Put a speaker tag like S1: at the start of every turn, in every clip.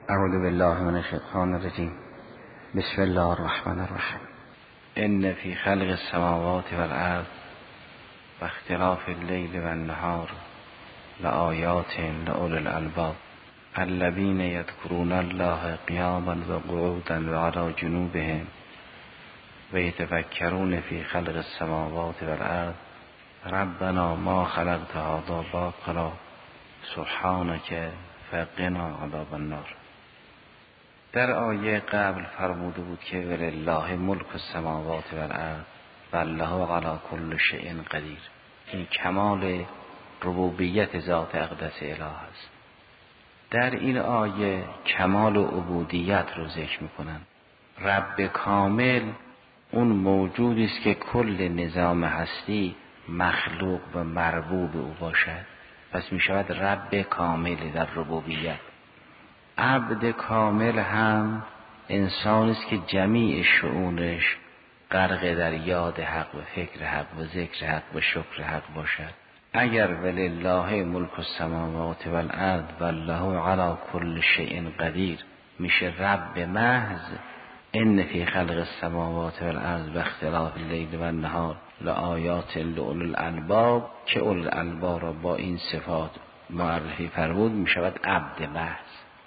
S1: اعوذ بالله من الشیطان الرجیم. بسم الله الرحمن الرحیم. ان فی خلق السماوات والارض و اختلاف اللیل و النهار لآیات لأولی الالباب الذین یذکرون الله قیاما و قعودا و علی جنوبهم و یتفکرون فی خلق السماوات والارض ربنا ما خلقت هذا باطلا سبحانک فقنا عذاب النار. در آیه قبل فرموده بود که ولله ملک السماوات والارض والله علی کل شیء قدیر. این کمال ربوبیت ذات اقدس اله است. در این آیه کمال عبودیت رو ذکر میکنن. رب کامل اون موجودی است که کل نظام هستی مخلوق و مربوب او باشد، پس می شود رب کامل در ربوبیت. عبد کامل هم انسانی است که جمیع شؤونش غرق در یاد حق و فکر حق و ذکر حق و شکر حق باشد. اگر ولله ملک السماوات والارض والله علی کل شیء قدیر میشه رب محض. ان فی خلق السماوات والارض و اختلاف اللیل و النهار لآیات لأولی الالباب، که اولی الالباب را با این صفات معرفی فرمود می شود عبد محض.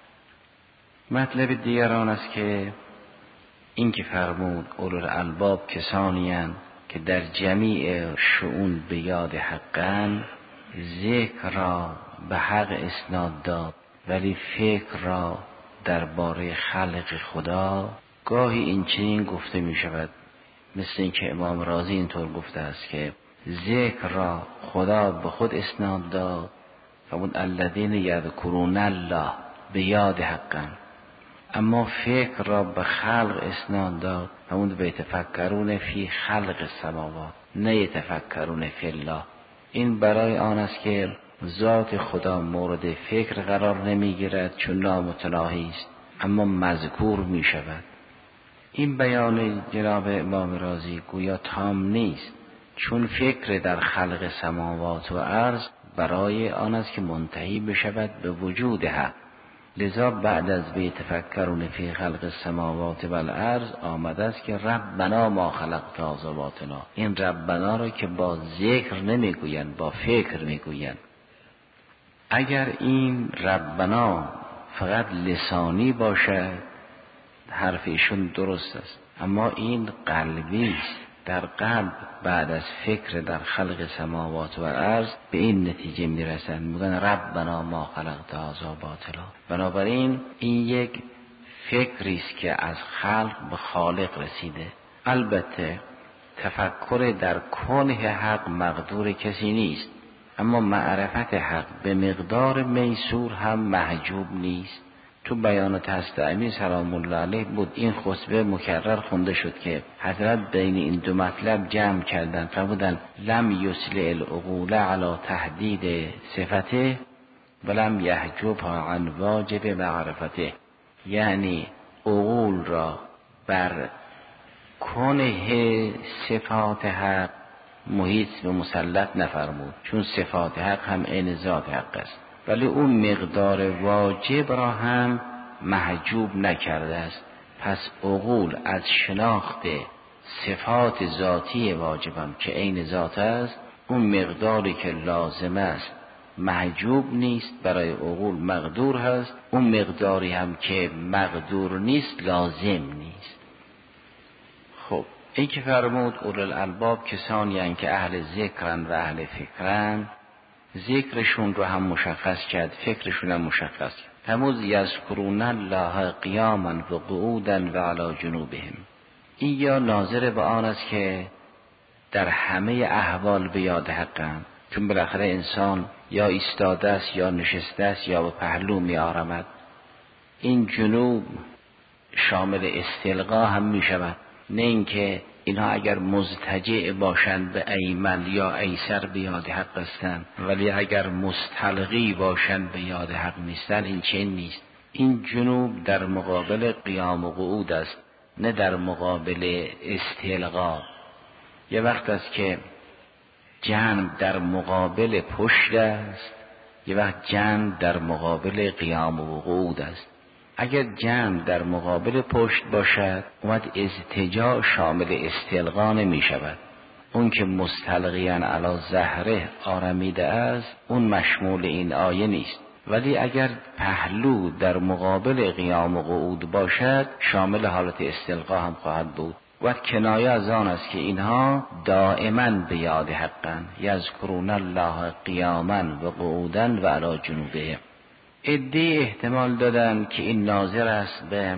S1: مطلب دیگران است که این که فرمود اولی الالباب کسانی اند که در جمیع شؤون به یاد حقن، ذکر را به حق اسناد داد ولی فکر را درباره خلق خدا گاهی این چنین گفته می شود، مثل این که امام رازی اینطور گفته است که ذکر را خدا به خود اسناد داد، فرمود الذین یذکرون الله به یاد حقن، اما فکر را به خلق اسناد داد، فرمود به یتفکرون فی خلق السماوات نه یتفکرون فی الله. این برای آن است که ذات خدا مورد فکر قرار نمی گیرد چون نامتناهی است، اما مذکور می شود. این بیان جناب امام رازی گویا تام نیست، چون فکر در خلق سماوات و ارض برای آن است که منتهی بشود به وجود حق، لذا بعد از بیتفکرون فی خلق السماوات والارض آمده است که ربنا ما خلقت هذا باطلا. این ربنا را که با ذکر نمیگویند، با فکر میگویند. اگر این ربنا فقط لسانی باشد حرف ایشون درست است، اما این قلبی است. در قلب بعد از فکر در خلق سماوات و ارض به این نتیجه میرسند، میگن ربنا ما خلقت هذا باطلا. بنابراین این یک فکری است که از خلق به خالق رسیده. البته تفکر در کنه حق مقدور کسی نیست، اما معرفت حق به مقدار میسور هم محجوب نیست. تو بیانات هست امیر سلام الله علیه بود، این خطبه مکرر خونده شد که حضرت بین این دو مطلب جمع کردن، فرمودن لم یسلع العقول علی تحدید صفته ولم یحجبها عن واجب معرفته. یعنی عقول را بر کنه صفات حق محیط به مسلط نفرمود، چون صفات حق هم عین ذات حق است، ولی اون مقدار واجب را هم محجوب نکرده است. پس عقول از شناخت صفات ذاتی واجبم که عین ذات است، اون مقداری که لازم است محجوب نیست، برای عقول مقدور هست. اون مقداری هم که مقدور نیست لازم نیست. خب این که فرمود اولی الالباب کسانی هستند که اهل ذکرن و اهل فکرن، ذکرشون رو هم مشخص کرد، فکرشون هم مشخص کرد. هموز یذکرون الله قیاما و قعودا و علی جنوبهم. این یا ناظر به آن است که در همه احوال به یاد حقند، چون بالاخره انسان یا ایستاده است یا نشسته است یا به پهلو می آرامد. این جنوب شامل استلقا هم می شود، نه اینکه اینها اگر مضطجع باشند به ایمن یا ایسر به یاد حق هستند، ولی اگر مستلقی باشند به یاد حق نیستند. این چنین نیست. این جنوب در مقابل قیام و قعود است، نه در مقابل استلقا. یه وقت است که جنب در مقابل پشت است، یه وقت جنب در مقابل قیام و قعود است. اگر جمع در مقابل پشت باشد اومد اضطجاع شامل استلقا نمی شود. اون که مستلقیاً علی ظهره آرمیده است اون مشمول این آیه نیست. ولی اگر پهلو در مقابل قیام و قعود باشد شامل حالت استلقا هم خواهد بود. و کنایه از آن است که اینها دائما به یاد حقن، یذکرون الله قیاما و قعودا و علی جنوبهم. عده‌ای احتمال دادن که این ناظر است به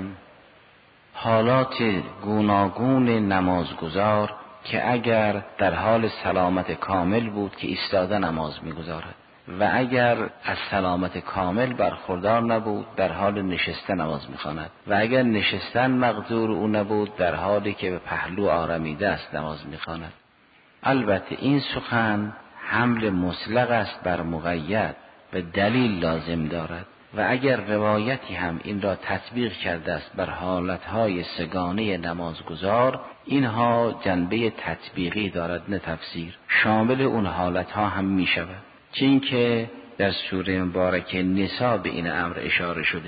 S1: حالات گوناگون نمازگزار که اگر در حال سلامت کامل بود که ایستاده نماز میگذارد و اگر از سلامت کامل برخوردار نبود در حال نشسته نماز میخواند و اگر نشستن مقدور او نبود در حالی که به پهلو آرمیده است نماز میخواند. البته این سخن حمل مطلق است بر مقید و دلیل لازم دارد و اگر روایتی هم این را تطبیق کرده است بر حالتهای سگانه نمازگزار اینها جنبه تطبیقی دارد نه تفسیر، شامل اون حالتها هم می شود. چون که در سوره مبارکه نساء به این امر اشاره شده.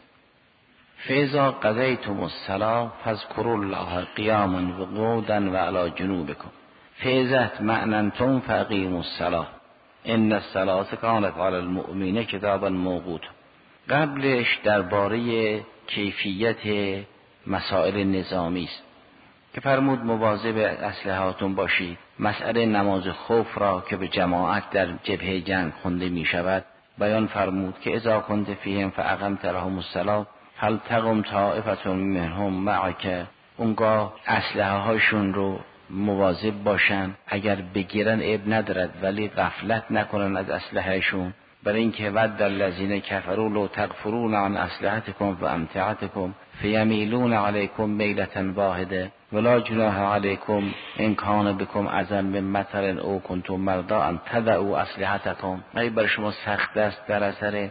S1: فاذا قضیتم الصلاة فاذکروا الله قیاما و قعودا و علی جنوبکم فاذا اطمأننتم فاقیموا الصلاة ان الصلاة کانت علی المؤمنین کتابا موقوتا. قبلش درباره کیفیت مسائل نظامی است که فرمود مواظب اسلحه‌هاتون باشید. مسئله نماز خوف را که به جماعت در جبهه جنگ خونده می شود بیان فرمود که اذا کنت فیهم فاقمت لهم الصلاة فلتقم طائفة منهم معک. اونگاه اسلحه هاشون رو مواظب باشن، اگر بگیرن عیب ندارد ولی غفلت نکنن از اسلحهشون، برای اینکه ود الذین کفروا لو تغفرون عن اسلحتکم و امتعتکم فیمیلون علیکم میلة واحده ولا جناح علیکم ان کان بکم اذى من مطر او کنتم مرضی ان تضعوا اسلحتکم. اگه بر شما سخت است در اثر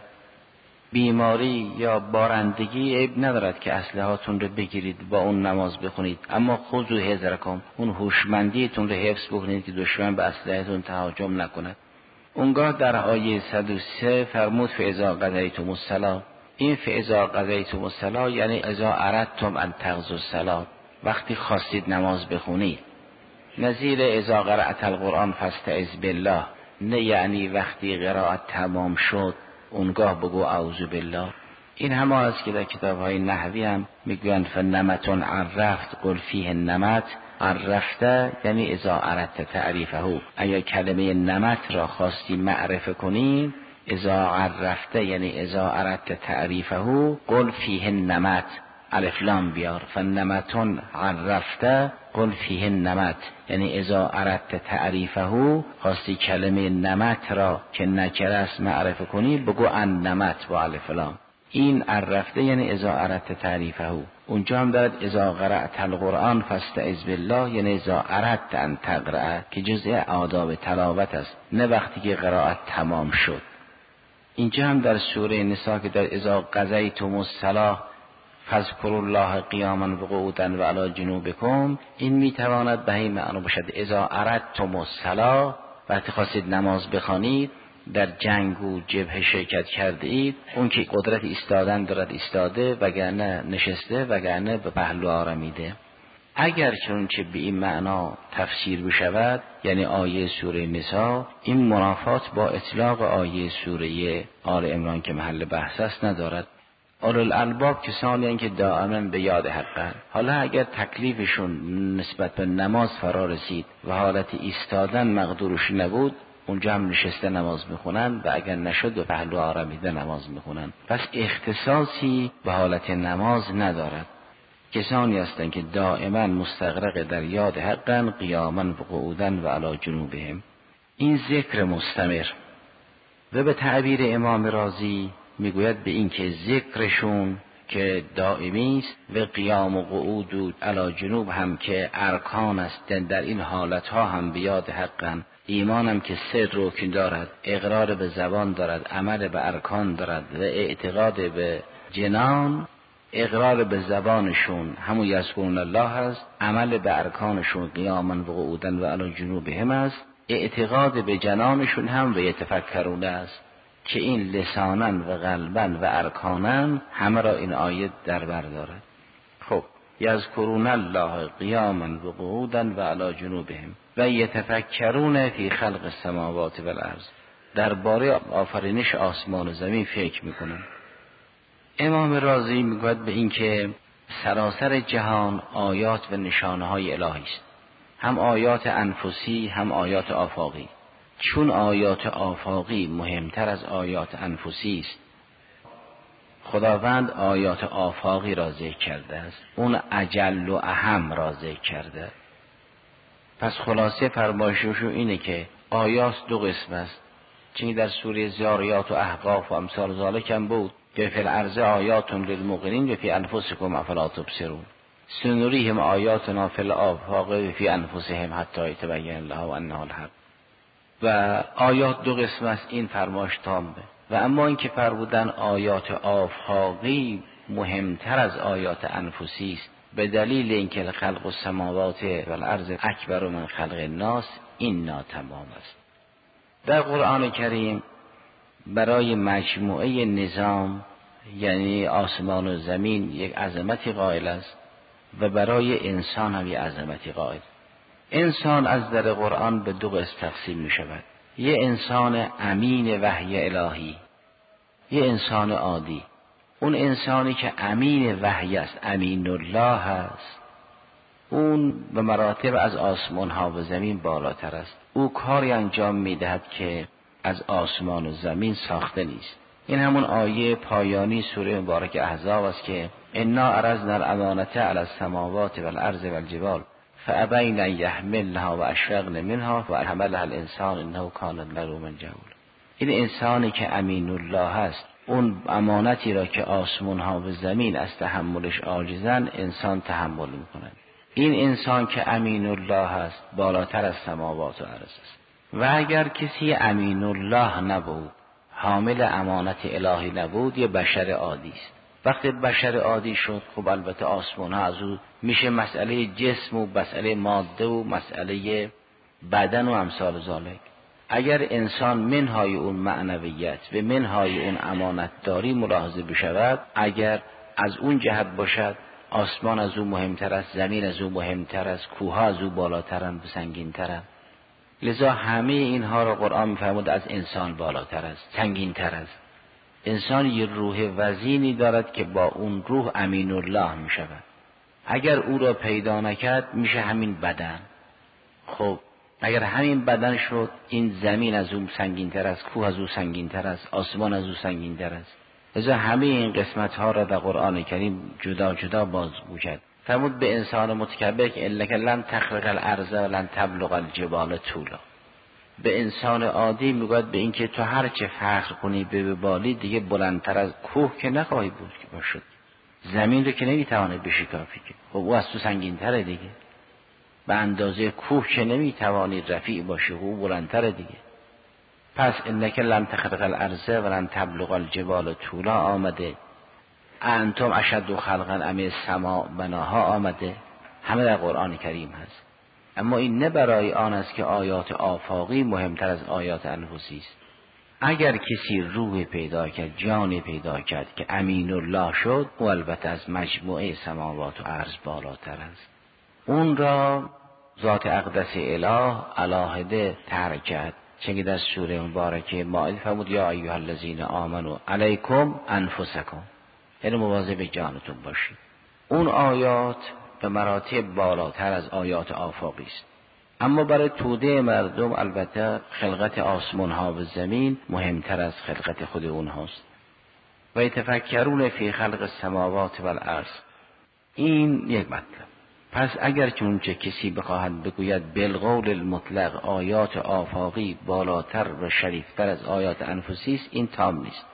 S1: بیماری یا بارندگی عیب ندارد که اسلحه‌هاتون رو بگیرید با اون نماز بخونید، اما خذوا حذرکم، اون هوشمندیتون رو حفظ بکنید که دشمن به اسلحه‌تون تهاجم نکند. اونگاه در آیه 103 فرمود فاذا قضیتم الصلاة. این فاذا قضیتم الصلاة یعنی اذا اردتم ان تقضوا الصلاة، وقتی خواستید نماز بخونید. نظیر اذا قرأت القرآن فاستعذ بالله، نه یعنی وقتی قرائت تمام شد اونگاه بگو اعوذ بالله. این همه است که در کتاب‌های نحوی هم میگویند فنمتون عرفت قل فیه النمت. عرفته یعنی اذا اردت تعریفه، اگر کلمه نمت را خواستی معرفه کنی اذا عرفته یعنی اذا اردت تعریفه قل فیه النمت، الف لام بیار. فنمتون عرفته قل فیه النمت یعنی اذا اردت تعریفه، خواستی کلمه نمت را که نکره است معرفه کنی بگو ان نمت با الف لام. این عرفته یعنی اذا اردت تعریفه. اونجا هم دارد اذا قرأت القرآن فاستعذ بالله یعنی اذا اردت ان تقرأ که جزء آداب تلاوت است، نه وقتی که قرائت تمام شد. اینجا هم در سوره نساء که در اذا قضیتم الصلاة فاذکروا الله قیاما و قعودا و علی جنوبکم، این میتواند به این معنا باشد اذا اردتم الصلاة، وقتی خواستید نماز بخوانید در جنگ و جبهه شرکت کرده اید، اون که قدرت ایستادن دارد ایستاده وگرنه نشسته وگرنه به پهلو آرمیده. اگر چنانچه به این معنا تفسیر بشود یعنی آیه سوره نساء، این منافات با اطلاق آیه سوره آل عمران که محل بحث است ندارد. اولو الالباب کسانی هستند که دائما به یاد حقن. حالا اگر تکلیفشون نسبت به نماز فرا رسید و حالت ایستادن مقدورش نبود اونجا هم نشسته نماز میخونن و اگر نشد به پهلو آرمیده نماز میخونن، پس اختصاصی به حالت نماز ندارد. کسانی هستند که دائما مستغرق در یاد حقن قیاما و قعودا و علی جنوبهم. این ذکر مستمر و به تعبیر امام رازی میگوید به این که ذکرشون که دائمی است و قیام و قعود و علی جنوب هم که ارکان است، در این حالتها هم به یاد حقن. ایمانم که 3 رکن دارد، اقرار به زبان دارد، عمل به ارکان دارد و اعتقاد به جنان. اقرار به زبانشون همون یذکرون الله است، عمل به ارکانشون قیاما و قعودا و علی جنوبهم است، اعتقاد به جنانشون هم و یتفکرون است. که این لسانن و قلبن و ارکانن همه را این آیه در بر دارد. خب یذکرون الله قیاما و قعودا و علی جنوبهم و یتفکرون فی خلق السماوات و الارض، درباره آفرینش آسمان و زمین فکر میکنن. امام رازی میگوید به این که سراسر جهان آیات و نشانه های الهی است، هم آیات انفسی هم آیات آفاقی. چون آیات آفاقی مهمتر از آیات انفسی است، خداوند آیات آفاقی را ذکر کرده است، اون اجل و اهم را ذکر کرده. پس خلاصه فرمایششو اینه که آیات دو قسم است، چون در سوره ذاریات و احقاف و امثال ذالک هم بود که فی الارض آیات للموقنین و فی انفسکم افلا تبصرون، سنریهم آیاتنا فی الآفاق و فی انفسهم حتی یتبین لهم انه الحق. و آیات دو قسم است، این فرمایش تامه. و اما این که فرمودن آیات آفاقی مهمتر از آیات انفسی است به دلیل اینکه خلق السماوات و الارض اکبر من خلق الناس، این ناتمام است. در قرآن کریم برای مجموعه نظام یعنی آسمان و زمین یک عظمتی قائل است و برای انسان هم یک عظمتی قائل. انسان از در قرآن به دو قسم تقسیم می شود، یه انسان امین وحی الهی، یه انسان عادی. اون انسانی که امین وحی است، امین الله است، اون به مراتب از آسمان ها و زمین بالاتر است. او کاری انجام می دهد که از آسمان و زمین ساخته نیست. این همون آیه پایانی سوره مبارک احزاب است که انا عرضنا الامانة علی السماوات و الارض و الجبال فابین ان یحملنها و اشفقن منها و حملها الانسان انه کان ظلوما جهولا. این انسانی که امین الله است، اون امانتی را که آسمان ها و زمین از تحملش عاجزن انسان تحمل میکنه. این انسان که امین الله است بالاتر از سماوات و ارض است. و اگر کسی امین الله نبود، حامل امانت الهی نبود، یه بشر عادی است. وقتی بشر عادی شد، خب البته آسمان ها از او میشه مسئله جسم و مسئله ماده و مسئله بدن و امثال ذالک. اگر انسان منهای اون معنویت و منهای اون امانت داری ملاحظه بشود، اگر از اون جهت باشد، آسمان از او مهمتر است، زمین از او مهمتر است، کوه از او بالاترند و سنگین‌ترند. لذا همه اینها را قرآن می‌فرماید از انسان بالاتر است، سنگین‌تر است. انسان یه روح وزینی دارد که با اون روح امین الله می‌شود. اگر او را پیدا نکرد میشه همین بدن. خب اگر همین بدن شد، این زمین از اون سنگین‌تر است، کوه از اون سنگین‌تر است، آسمان از اون سنگین‌تر است. لذا همه این قسمت‌ها را در قرآن کریم جدا جدا بازگو کرد. فرمود به انسان متکبر که انک لن تخرق الارض و لن تبلغ الجبال طولا. به انسان عادی میگوید به اینکه تو هر چه فخر کنی به بالی، دیگه بلندتر از کوه که نخواهی بود که باشد. زمین رو که نمیتوانه بشکافی که، خب او از تو سنگین‌تره دیگه. به اندازه کوه که نمیتوانی رفیع باشی، او بلندتره دیگه. پس انک لن تخرق الارض و لن تبلغ الجبال طولا آمده، انتم اشد خلقا ام السماء بناها آمده، همه در قرآن کریم هست. اما این نه برای آن است که آیات آفاقی مهمتر از آیات انفسی است. اگر کسی روح پیدا کرد، جان پیدا کرد که امین الله شد، او البته از مجموعه سماوات و ارض بالاتر است. اون را ذات اقدس اله علاهده ترک کرد، چون در سوره مبارکه مائده فرمود یا ایها الذین آمنوا علیکم انفسکم، یعنی مواظب جانتون باشید. اون آیات به مراتب بالاتر از آیات آفاقی است. اما برای توده مردم البته خلقت آسمان ها و زمین مهمتر از خلقت خود اونهاست. و یتفکرون فی خلق السماوات و الارض، این یک مطلب. پس اگر چون چه کسی بخواهد بگوید بالقول المطلق آیات آفاقی بالاتر و شریفتر از آیات انفسی است، این تام نیست.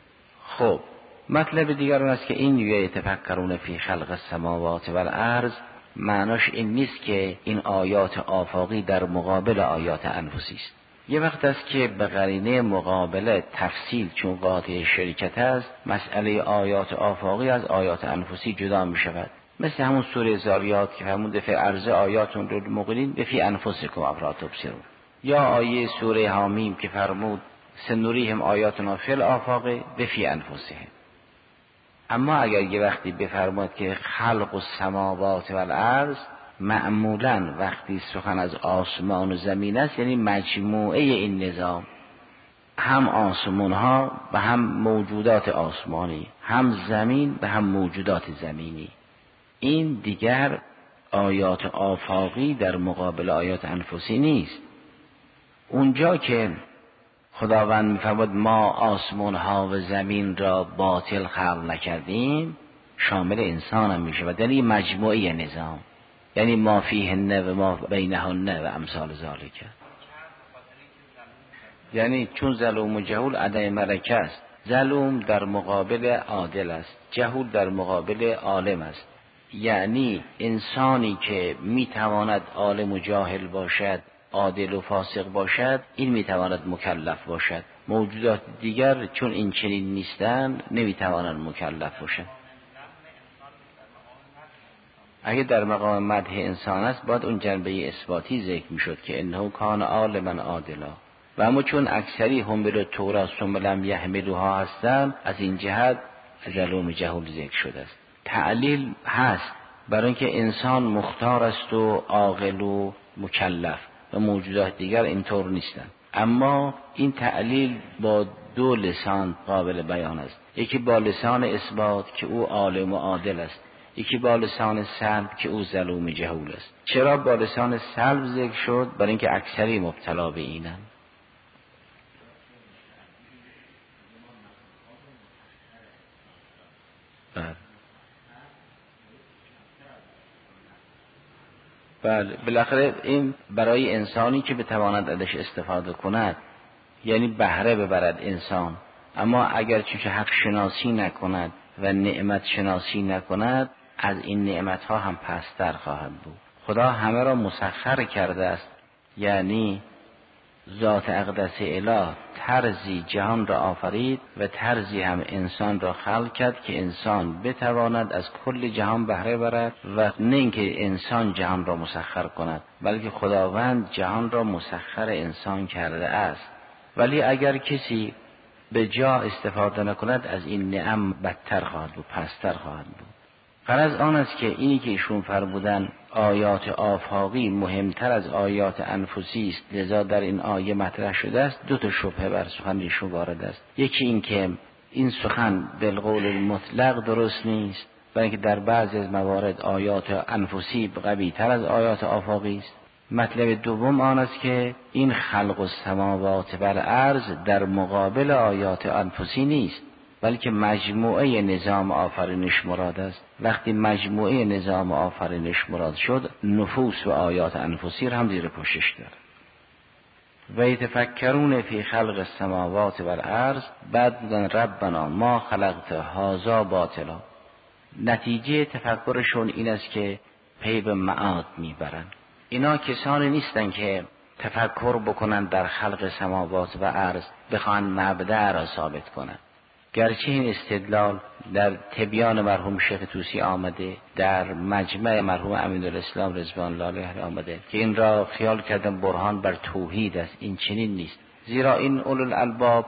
S1: خب مطلب دیگر است که این یتفکرون فی خلق السماوات و الارض معناش این نیست که این آیات آفاقی در مقابل آیات انفسی است. یه وقت است که به قرینه مقابله تفصیل چون قاطع شرکت است، مسئله آیات آفاقی از آیات انفسی جدا می شود. مثل همون سوره ذاریات که فرمود فی الارض آیاتون للموقنین و فی انفسکم افلا تبصرون، یا آیه سوره حامیم که فرمود سنوریهم آیاتنا فی الآفاق و فی انفسهم. اما اگر یه وقتی بفرماد که خلق السماوات و الارض، معمولا وقتی سخن از آسمان و زمین است یعنی مجموعه این نظام، هم آسمان ها و هم موجودات آسمانی، هم زمین و هم موجودات زمینی. این دیگر آیات آفاقی در مقابل آیات انفسی نیست. اونجا که خداوند می‌فرماید ما آسمان ها و زمین را باطل خلق نکردیم، شامل انسان هم میشه و در این مجموعه نظام، یعنی ما فیهن و ما بینهن و امثال ذالک. یعنی چون ظلوم و جهول عدم ملکه است، ظلوم در مقابل عادل است، جهول در مقابل عالم است. یعنی انسانی که میتواند عالم و جاهل باشد، عادل و فاسق باشد، این میتواند مکلف باشد. موجودات دیگر چون این چنین نیستند نمیتوانند مکلف باشند. اگه در مقام مدح انسان است باید اون جنبه اثباتی ذکر میشد که انه کان عالما عادلا، و اما چون اکثری هم به تورات ثم لم یحملوها هستند، از این جهت ظلوم جهول ذکر شده است. تعلیل هست برای اینکه انسان مختار است و عاقل و مکلف و موجودات دیگر اینطور نیستند. اما این تعلیل با دو لسان قابل بیان است، یکی با لسان اثبات که او عالم و عادل است، یکی با لسان سلب که او ظلوم جهول است. چرا با لسان سلب ذکر شد؟ برای اینکه اکثری مبتلا به اینند. بله بالاخره این برای انسانی که بتواند ازش استفاده کند، یعنی بهره ببرد انسان. اما اگر چون حق شناسی نکند و نعمت شناسی نکند، از این نعمت ها هم پستر خواهد بود. خدا همه را مسخر کرده است، یعنی ذات اقدس اله طرزی جهان را آفرید و طرزی هم انسان را خلق کرد که انسان بتواند از کل جهان بهره برد، و نه اینکه انسان جهان را مسخر کند، بلکه خداوند جهان را مسخر انسان کرده است. ولی اگر کسی به جا استفاده نکند، از این نعم بدتر خواهد بود، پستر خواهد بود. غرض آن است که اینی که ایشون فرمودن آیات آفاقی مهمتر از آیات انفسی است، لذا در این آیه مطرح شده است. دو تا شبهه بر سخن ایشون وارد است. یکی این که این سخن بالقول المطلق درست نیست، برای اینکه در بعضی از موارد آیات انفسی قوی تر از آیات آفاقی است. مطلب دوم آن است که این خلق السماوات و الارض در مقابل آیات انفسی نیست، بلکه مجموعه نظام آفرینش مراد است. وقتی مجموعه نظام آفرینش مراد شد، نفوس و آیات انفسی را هم زیر پوشش دارد. و یتفکرون فی خلق السماوات و الارض، بعد میگن ربنا ما خلقت هذا باطلا. نتیجه تفکرشون این است که پی به معاد میبرن. اینا کسانی نیستن که تفکر بکنن در خلق سماوات و ارض بخوان مبدأ را ثابت کنن. گرچه این استدلال در تبیان مرحوم شیخ طوسی آمده، در مجمع مرحوم امین‌الاسلام رضوان الله علیه آمده که این را خیال کردن برهان بر توحید است. این چنین نیست، زیرا این اولوالالباب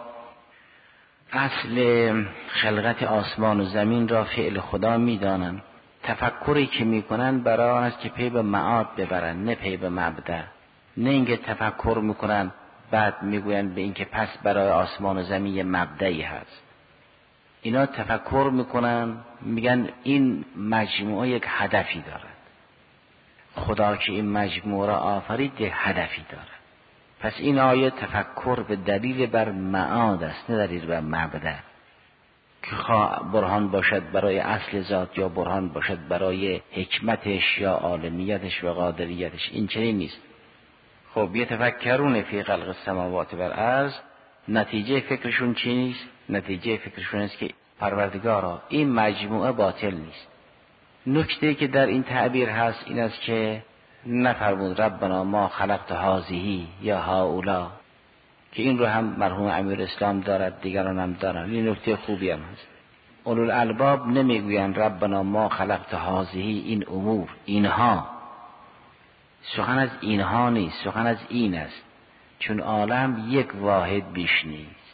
S1: اصل خلقت آسمان و زمین را فعل خدا میدانند. تفکری که میکنن برای آن است که پی به معاد ببرن، نه پی به مبدأ. نه اینکه تفکر میکنن بعد میگوین به اینکه پس برای آسمان و زمین مبدئی هست. اینا تفکر میکنن میگن این مجموعه یک هدفی دارد. خدا که این مجموعه را آفرید هدفی دارد. پس این آیه تفکر به دلیل بر معاد است، نه دلیل بر مبدأ، که خواه برهان باشد برای اصل ذات یا برهان باشد برای حکمتش یا عالمیتش و قادریتش. این چنین نیست. خب یتفکرون فی خلق السماوات و الارض، نتیجه فکرشون چی نیست؟ نتیجه فکرشون است که پروردگارا این مجموعه باطل نیست. نکته که در این تعبیر هست این است که نفرمود ربنا ما خلقت هذه یا هؤلاء، که این رو هم مرحوم امیرالاسلام دارد، دیگران هم دارند. این نکته خوبی هم هست. اولوالالباب نمیگویند ربنا ما خلقت هذه، این امور، اینها. سخن از اینها نیست، سخن از این است، چون عالم یک واحد بیش نیست.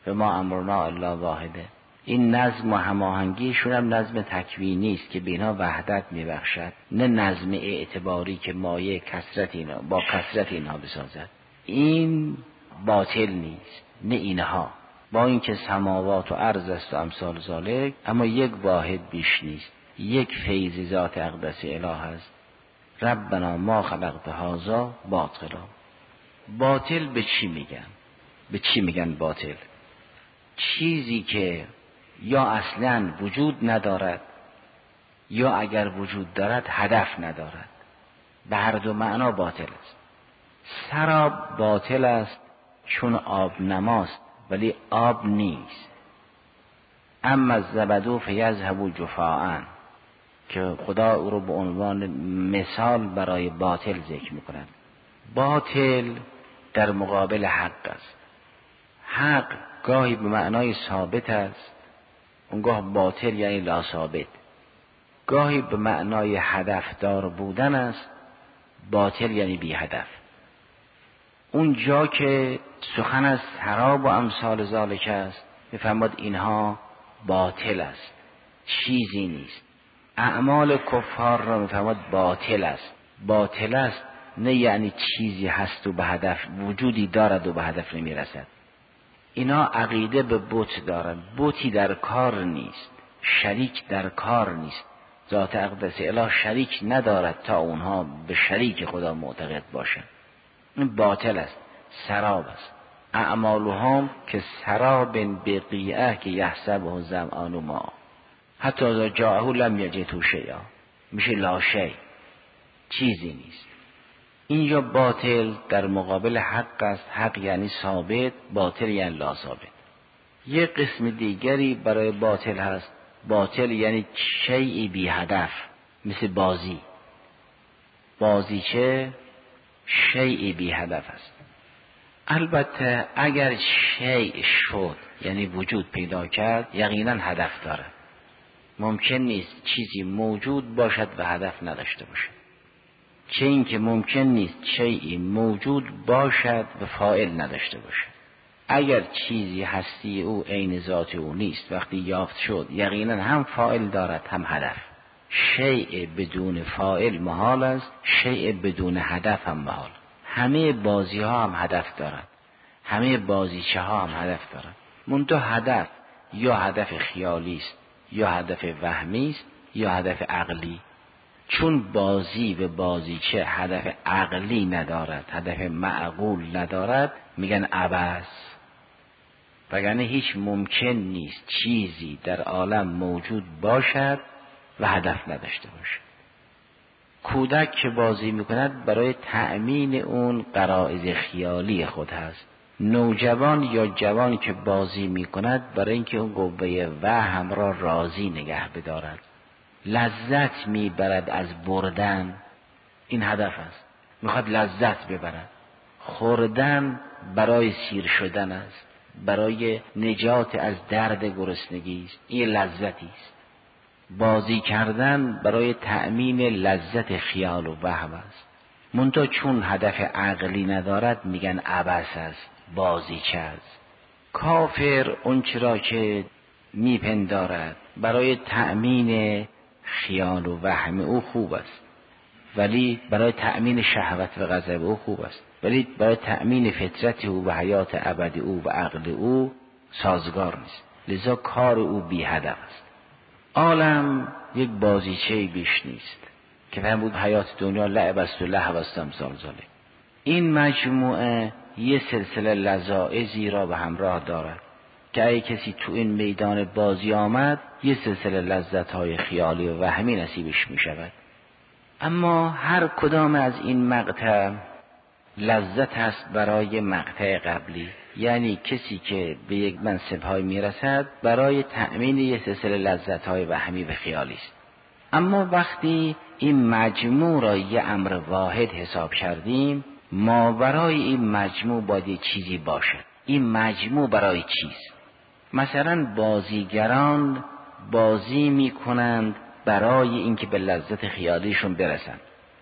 S1: و ما امرنا الا واحده. این نظم و هماهنگیشون هم نظم تکوینی است که به اینها وحدت میبخشد، نه نظم اعتباری که مایه کثرت اینا با کثرت اینها بسازد. این باطل نیست، نه اینها، با اینکه سماوات و ارض است و امثال ذالک، اما یک واحد بیش نیست، یک فیض ذات اقدس اله است. ربنا ما خلقت هذا باطلا. باطل به چی میگن؟ به چی میگن باطل؟ چیزی که یا اصلا وجود ندارد یا اگر وجود دارد هدف ندارد. به هر دو معنا باطل است. سراب باطل است چون آب نماست ولی آب نیست. اما الزبد فیذهب جفاء، که خدا او رو به عنوان مثال برای باطل ذکر میکند. باطل در مقابل حق است. حق گاهی به معنای ثابت است، اونگاه باطل یعنی لا ثابت. گاهی به معنای هدفدار بودن است، باطل یعنی بی هدف. اون جا که سخن از سراب و امثال ذالک است، میفرماد اینها باطل است، چیزی نیست. اعمال کفار را میفرماد باطل است. باطل است نه یعنی چیزی هست و به هدف وجودی دارد و به هدف نمیرسد. اینا عقیده به بت دارند. بتی در کار نیست، شریک در کار نیست. ذات اقدس اله شریک ندارد تا اونها به شریک خدا معتقد باشند. این باطل است، سراب است. اعمالهم که سراب بقیعه که یحسبه الظمآن ماء حتی اذا جاءه لم یجده شیئا، میشه لا شیء، چیزی نیست. اینجا باطل در مقابل حق است. حق یعنی ثابت، باطل یعنی لا ثابت. یک قسم دیگری برای باطل هست. باطل یعنی شیئی بی هدف، مثل بازیچه شیئی بی هدف است. البته اگر شیء شد یعنی وجود پیدا کرد، یقینا هدف دارد. ممکن نیست چیزی موجود باشد و هدف نداشته باشد، چه این که ممکن نیست شیئی موجود باشد و فاعل نداشته باشد. اگر چیزی هستی او عین ذات او نیست، وقتی یافت شد یقینا هم فاعل دارد هم هدف. شیء بدون فاعل محال است، شیء بدون هدف هم محال. همه بازی ها هم هدف دارند، همه بازیچه ها هم هدف دارند. منتها هدف یا هدف خیالی است، یا هدف وهمی است، یا هدف عقلی. چون بازی و بازیچه هدف عقلی ندارد، هدف معقول ندارد، میگن عبث. وگرنه هیچ ممکن نیست چیزی در عالم موجود باشد و هدف نداشته باشد. کودک که بازی میکند برای تأمین اون غرایز خیالی خود هست. نوجوان یا جوان که بازی میکند برای اینکه اون قوه وهم را راضی نگه بدارد. لذت میبرد از بردن، این هدف است. میخواد لذت ببرد. خوردن برای سیر شدن است، برای نجات از درد گرسنگی است، این لذتی است. بازی کردن برای تأمین لذت خیال و وهم است. منتها چون هدف عقلی ندارد میگن عبث است، بازیچه است. کافر اون چرا که میپندارد برای تأمین خیال و وهم او خوب است، ولی برای تأمین شهوت و غضب او خوب است، ولی برای تأمین فطرت او و حیات ابدی او و عقل او سازگار نیست. لذا کار او بی هدف است. عالم یک بازیچه بیش نیست که فهم بود حیات دنیا لعب است و لهو است امثال ذالک. این مجموعه یه سلسله لذایذی را به همراه دارد که اگه کسی تو این میدان بازی آمد، یه سلسله لذت‌های خیالی و وهمی نصیبش می شود. اما هر کدام از این مقطع لذت است برای مقطع قبلی. یعنی کسی که به یک منصب‌های میرسد برای تأمین یه سلسله لذت‌های وهمی و خیالی است. اما وقتی این مجموع را یه امر واحد حساب کردیم، ما برای این مجموع باید یه چیزی باشد. این مجموع برای چیست؟ مثلا بازیگران بازی میکنند برای اینکه به لذت خیالیشون برسند.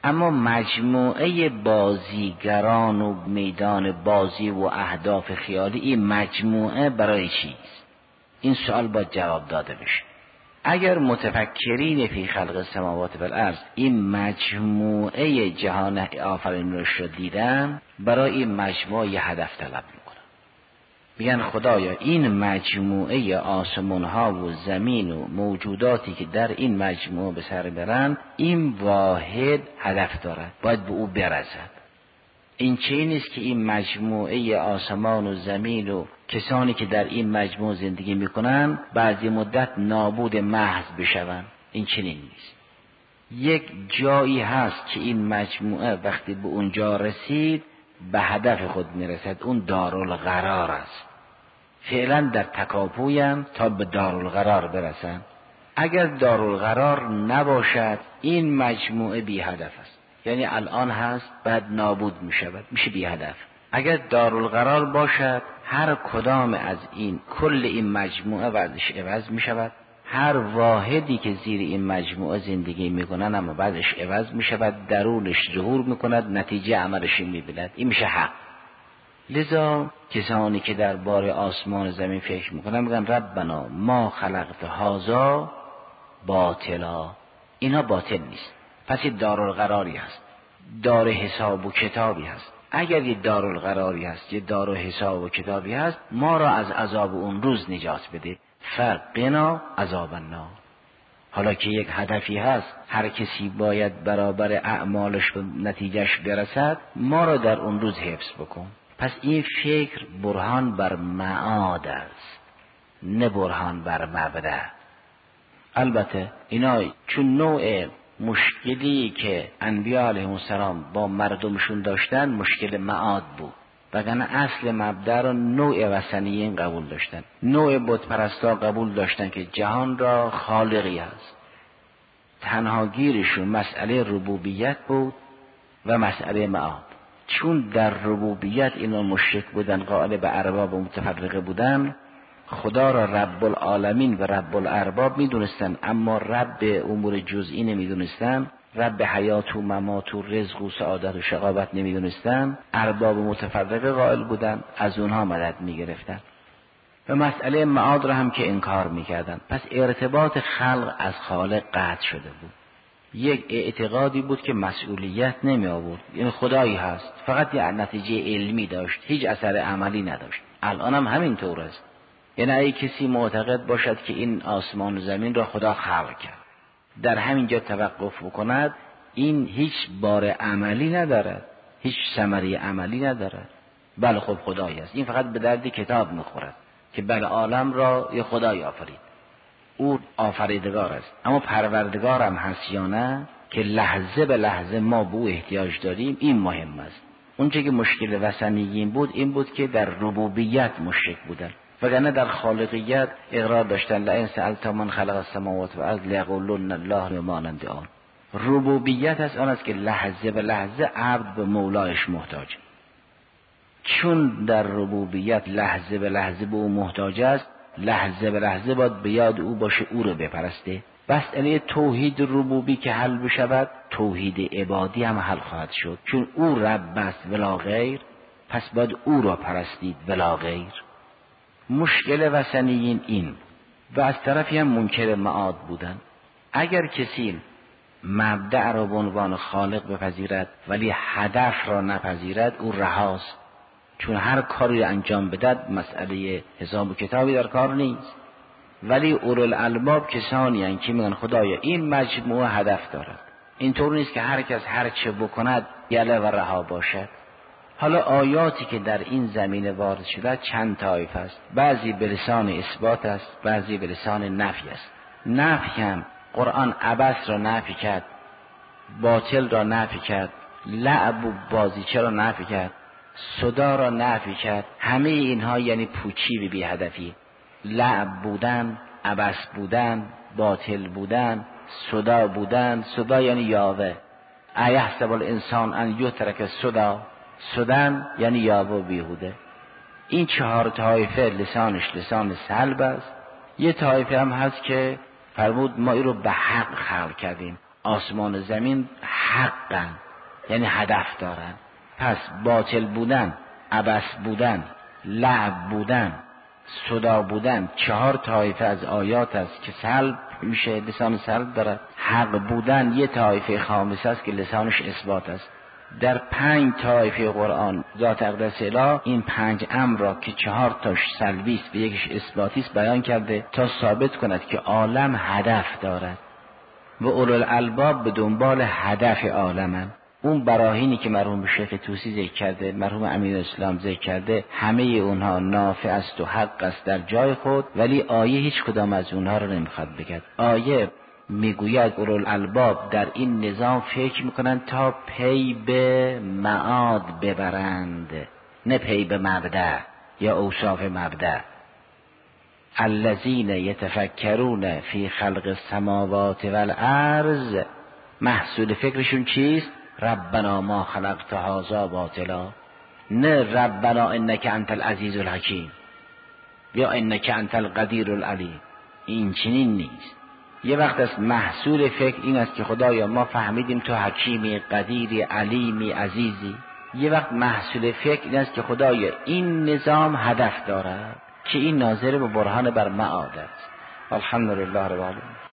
S1: اما مجموعه بازیگران و میدان بازی و اهداف خیالی، این مجموعه برای چیست؟ این سوال باید جواب داده بشه. اگر متفکرین فی خلق السماوات و الارض این مجموعه جهان آفرینش رو دیدن، برای این مجموعه یه هدف طلب میکنن، میگن خدایا این مجموعه آسمان ها و زمین و موجوداتی که در این مجموعه به سر برن، این واحد هدف دارد، باید به او برسد. این چه نیست که این مجموعه آسمان و زمین و کسانی که در این مجموعه زندگی میکنن بعضی مدت نابود محض بشون. این چنین نیست. یک جایی هست که این مجموعه وقتی به اونجا رسید به هدف خود میرسد، اون دارالقرار است. فعلا در تکاپویم تا به دارالقرار برسن. اگر دارالقرار نباشد این مجموعه بی هدف است، یعنی الان هست بعد نابود می شود، میشه بی هدف. اگر دارالقرار باشد هر کدام از این کل این مجموعه بعدش عوض می شود، هر واحدی که زیر این مجموعه زندگی می کنن اما بعدش عوض می شود، درونش ظهور می کند، نتیجه عملش می بیند. این میشه حق. لذا کسانی که در بار آسمان و زمین فکر می کنن میگن ربنا ما خلقت هذا باطلا، اینا باطل نیست. پس یه دارالقراری هست، دار حساب و کتابی هست. اگر یه دارالقراری هست، یه دار حساب و کتابی هست، ما را از عذاب اون روز نجات بده، فقنا عذاب النار. حالا که یک هدفی هست، هر کسی باید برابر اعمالش و نتیجهش برسد، ما را در اون روز حفظ بکن. پس این فکر برهان بر معاد است، نه برهان بر مبدأ. البته اینا چون نوع مشکلی که انبیاء علیهم السلام با مردمشون داشتن مشکل معاد بود، وگرنه اصل مبدأ را نوع وثنیین قبول داشتن، نوع بت پرستا قبول داشتن که جهان را خالقی است. تنها گیرشون مسئله ربوبیت بود و مسئله معاد. چون در ربوبیت اینا مشرک بودن، قائل به ارباب و متفرقه بودن، خدا را رب العالمین و رب الارباب میدونستن، اما رب امور جزئی نمیدونستن، رب حیات و ممات و رزق و سعادت و شقاوت نمیدونستن، ارباب متفرقه قائل بودن، از اونها مدد میگرفتن و مسئله معاد را هم که انکار میکردن. پس ارتباط خلق از خالق قطع شده بود. یک اعتقادی بود که مسئولیت نمی آورد، یعنی خدایی هست، فقط یه نتیجه علمی داشت، هیچ اثر عملی نداشت. الان هم همین طور است. یعنی اگه کسی معتقد باشد که این آسمان و زمین را خدا خلق کرد، در همین جا توقف بکند، این هیچ بار عملی ندارد، هیچ ثمره عملی ندارد. بله خب خدایی است، این فقط به درد کتاب میخورد که بله عالم را یه خدای آفرید، او آفریدگار است، اما پروردگار هم هست یا نه، که لحظه به لحظه ما به او احتیاج داریم، این مهم است. اونچه که مشکل وثنیین بود این بود که در ربوبیت مشرک بودن، وگرنه در خالقیت اقرار داشتن لئن سألت من خلق السماوات و الارض لیقولن الله و مانند آن. ربوبیت است، آن است که لحظه به لحظه عبد به مولایش محتاج. چون در ربوبیت لحظه به لحظه به او محتاج است، لحظه به لحظه باید به یاد او باشه، او رو بپرسته. مسئله توحید ربوبی که حل بشود، توحید عبادی هم حل خواهد شد. چون او رب است ولا غیر، پس باید او را پرستید ولا غیر. مشکل وثنیین این و از طرفی هم منکر معاد بودن. اگر کسی مبدأ را به عنوان خالق بپذیرد ولی هدف را نپذیرد، او رهاست. چون هر کاری انجام بدهد مسئله حساب و کتابی در کار نیست. ولی اولوالالباب کسانی هستند که میگن خدایا این مجموعه هدف دارد، اینطور نیست که هر کس هر چه بکند یله و رها باشد. حالا آیاتی که در این زمینه وارد شده چند طایفه است، بعضی به لسان اثبات است، بعضی به لسان نفی است. نفی هم قرآن عبث را نفی کرد، باطل را نفی کرد، لعب و بازیچه را نفی کرد، صدا را نفی کرد. همه اینها یعنی پوچی به بی هدفی. لعب بودن، عبث بودن، باطل بودن، صدا بودن. صدا یعنی یاوه، ایحسب الانسان ان یترک صدا، صدن یعنی یاوه و بیهوده. این چهار طایفه لسانش لسان سلب است. یه طایفه هم هست که فرمود ما این رو به حق خلق کردیم، آسمان و زمین حقا، یعنی هدف دارن. پس باطل بودن، عبث بودن، لعب بودن، صدا بودن 4 طایفه از آیات است که سلب میشه، لسان سلب داره. حق بودن یه طایفه خامسه است که لسانش اثبات است. در 5 طایفه قرآن ذات اقدس اله این 5 امر را که 4 تاش سلبی است و یکیش اثباتی است بیان کرده تا ثابت کند که عالم هدف دارد و اولوالالباب به دنبال هدف عالمن. اون براهینی که مرحوم شیخ طوسی ذکر کرده، مرحوم امین اسلام ذکر کرده، همه اونها نافع است و حق است در جای خود، ولی آیه هیچ کدام از اونها رو نمیخواد بگه. آیه میگوید اولوالالباب در این نظام فکر میکنن تا پی به معاد ببرند، نه پی به مبدأ یا اوصاف مبدأ. الذین یتفکرون فی خلق السماوات والارض، محصول فکرشون چیست؟ ربنا ما خلقت هذا باطلا، نه ربنا انک انت العزیز الحکیم یا انک انت القدیر العلیم. این چنین نیست. یه وقت از محصول فکر این است که خدایا ما فهمیدیم تو حکیمی، قدیری، علیمی، عزیزی. یه وقت محصول فکر این است که خدایا این نظام هدف دارد که این ناظر به برهان بر معاد است. الحمدلله رب العالمین.